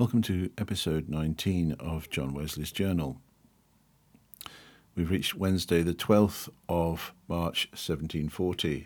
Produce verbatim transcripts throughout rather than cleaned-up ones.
Welcome to episode nineteen of John Wesley's Journal. We've reached Wednesday the twelfth of March seventeen forty.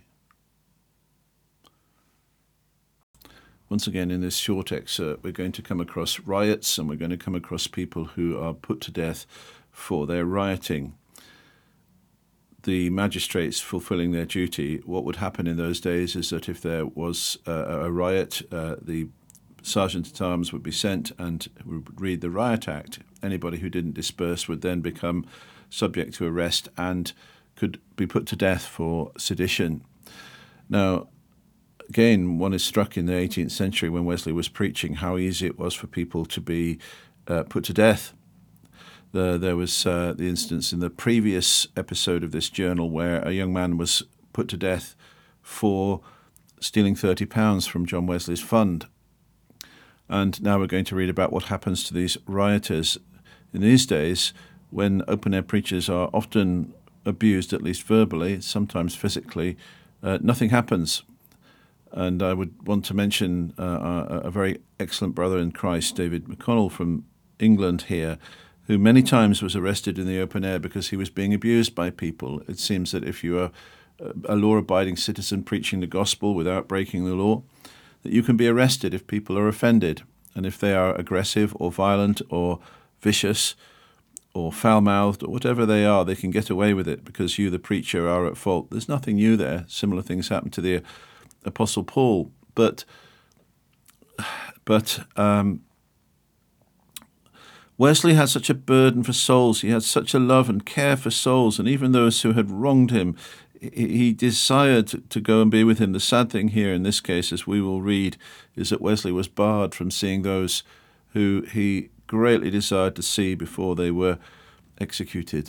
Once again in this short excerpt we're going to come across riots and we're going to come across people who are put to death for their rioting. The magistrates fulfilling their duty, what would happen in those days is that if there was uh, a riot, uh, the Sergeant-at-Arms would be sent and would read the Riot Act. Anybody who didn't disperse would then become subject to arrest and could be put to death for sedition. Now, again, one is struck in the eighteenth century when Wesley was preaching how easy it was for people to be uh, put to death. The, there was uh, the instance in the previous episode of this journal where a young man was put to death for stealing thirty pounds from John Wesley's fund. And now we're going to read about what happens to these rioters. In these days, when open-air preachers are often abused, at least verbally, sometimes physically, uh, nothing happens. And I would want to mention uh, a, a very excellent brother in Christ, David McConnell from England here, who many times was arrested in the open air because he was being abused by people. It seems that if you are a law-abiding citizen preaching the gospel without breaking the law, that you can be arrested if people are offended. And if they are aggressive or violent or vicious or foul-mouthed or whatever they are, they can get away with it because you, the preacher, are at fault. There's nothing new there. Similar things happened to the Apostle Paul. But, but um, Wesley had such a burden for souls. He had such a love and care for souls, and even those who had wronged him, he desired to go and be with him. The sad thing here in this case, as we will read, is that Wesley was barred from seeing those who he greatly desired to see before they were executed.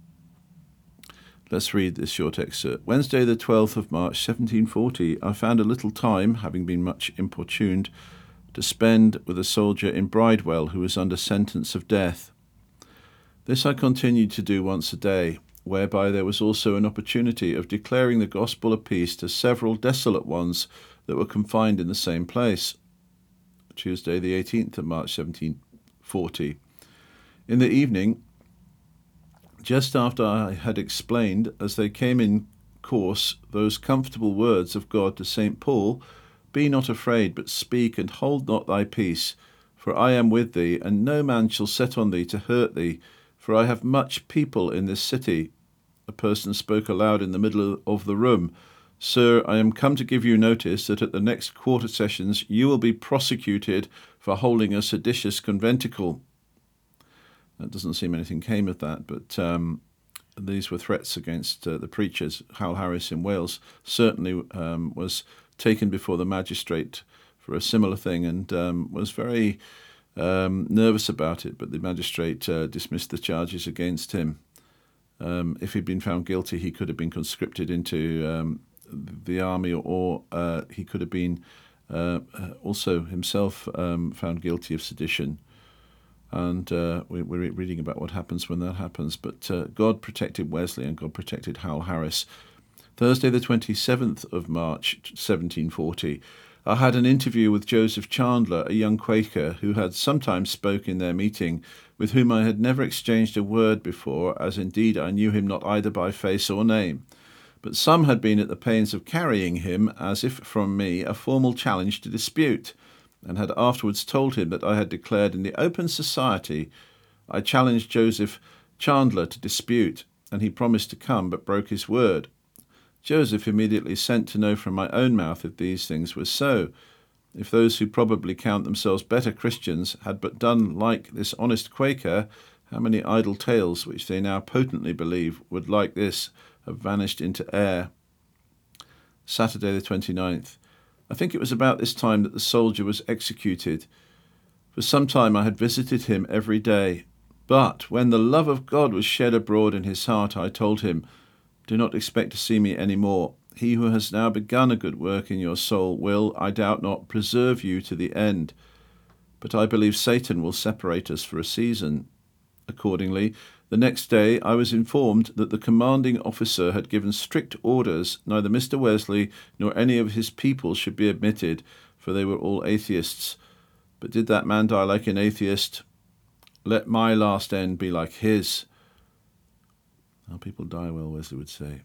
Let's read this short excerpt. Wednesday the twelfth of March seventeen forty, I found a little time, having been much importuned, to spend with a soldier in Bridewell who was under sentence of death. This I continued to do once a day, whereby there was also an opportunity of declaring the gospel of peace to several desolate ones that were confined in the same place. Tuesday the eighteenth of March seventeen forty. In the evening, just after I had explained, as they came in course, those comfortable words of God to Saint Paul, be not afraid, but speak, and hold not thy peace, for I am with thee, and no man shall set on thee to hurt thee, for I have much people in this city. A person spoke aloud in the middle of the room, Sir, I am come to give you notice that at the next quarter sessions you will be prosecuted for holding a seditious conventicle. That doesn't seem anything came of that, but um, these were threats against uh, the preachers. Hal Harris in Wales certainly um, was taken before the magistrate for a similar thing and um, was very um, nervous about it, but the magistrate uh, dismissed the charges against him. Um, if he'd been found guilty, he could have been conscripted into um, the army, or uh, he could have been uh, also himself um, found guilty of sedition. And uh, we, we're reading about what happens when that happens. But uh, God protected Wesley and God protected Hal Harris. Thursday the twenty-seventh of March seventeen forty, I had an interview with Joseph Chandler, a young Quaker who had sometimes spoke in their meeting, with whom I had never exchanged a word before, as indeed I knew him not either by face or name. But some had been at the pains of carrying him, as if from me, a formal challenge to dispute, and had afterwards told him that I had declared in the open society I challenged Joseph Chandler to dispute, and he promised to come, but broke his word. Joseph immediately sent to know from my own mouth if these things were so, if those who probably count themselves better Christians had but done like this honest Quaker, how many idle tales, which they now potently believe, would like this have vanished into air. Saturday the twenty-ninth. I think it was about this time that the soldier was executed. For some time I had visited him every day, but when the love of God was shed abroad in his heart, I told him, do not expect to see me any more. He who has now begun a good work in your soul will, I doubt not, preserve you to the end. But I believe Satan will separate us for a season. Accordingly, the next day I was informed that the commanding officer had given strict orders neither Mister Wesley nor any of his people should be admitted, for they were all atheists. But did that man die like an atheist? Let my last end be like his. How people die well, Wesley would say.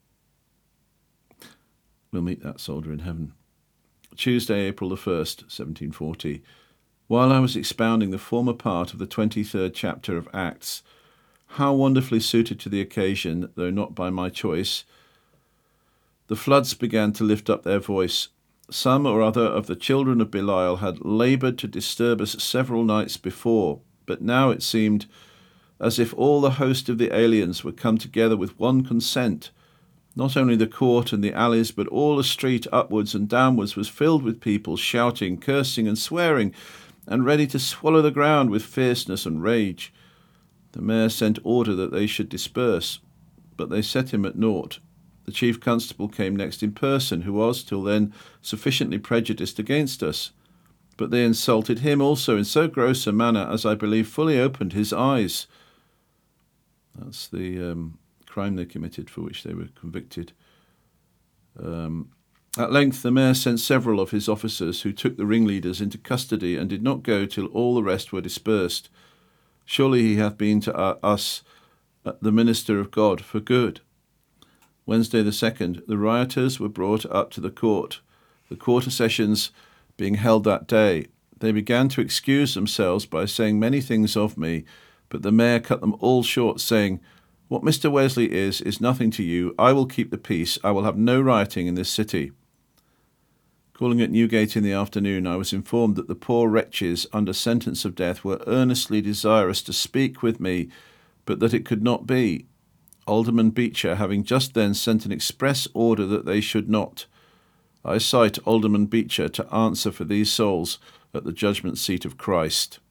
We'll meet that soldier in heaven. Tuesday, April the first, seventeen forty. While I was expounding the former part of the twenty-third chapter of Acts, how wonderfully suited to the occasion, though not by my choice, the floods began to lift up their voice. Some or other of the children of Belial had laboured to disturb us several nights before, but now it seemed as if all the host of the aliens were come together with one consent. Not only the court and the alleys, but all the street upwards and downwards was filled with people shouting, cursing and swearing, and ready to swallow the ground with fierceness and rage. The mayor sent order that they should disperse, but they set him at naught. The chief constable came next in person, who was, till then, sufficiently prejudiced against us. But they insulted him also in so gross a manner as I believe fully opened his eyes. That's the um, crime they committed for which they were convicted. Um, at length the mayor sent several of his officers, who took the ringleaders into custody and did not go till all the rest were dispersed. Surely he hath been to uh, us uh, the minister of God for good. Wednesday the second, the rioters were brought up to the court, the quarter sessions being held that day. They began to excuse themselves by saying many things of me, but the mayor cut them all short, saying, "What Mister Wesley is, is nothing to you. I will keep the peace. I will have no rioting in this city." Calling at Newgate in the afternoon, I was informed that the poor wretches under sentence of death were earnestly desirous to speak with me, but that it could not be, Alderman Beecher having just then sent an express order that they should not. I cite Alderman Beecher to answer for these souls at the judgment seat of Christ.